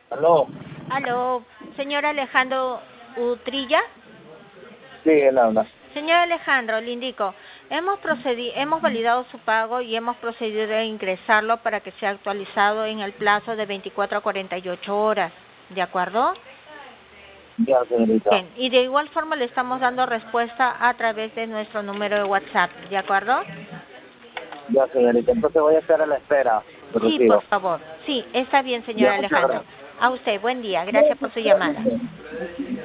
Aló. Aló, señor Alejandro Utrilla. Sí, él habla. Señor Alejandro, le indico, hemos validado su pago y hemos procedido a ingresarlo para que sea actualizado en el plazo de 24 a 48 horas, ¿de acuerdo? Ya, señorita. Bien, y de igual forma le estamos dando respuesta a través de nuestro número de WhatsApp, ¿de acuerdo? Ya, señorita. Entonces voy a estar a la espera. Te Sí, por retiro. favor. Sí, está bien, señor Ya, muchas Alejandro. gracias. A usted, buen día. Gracias por su llamada.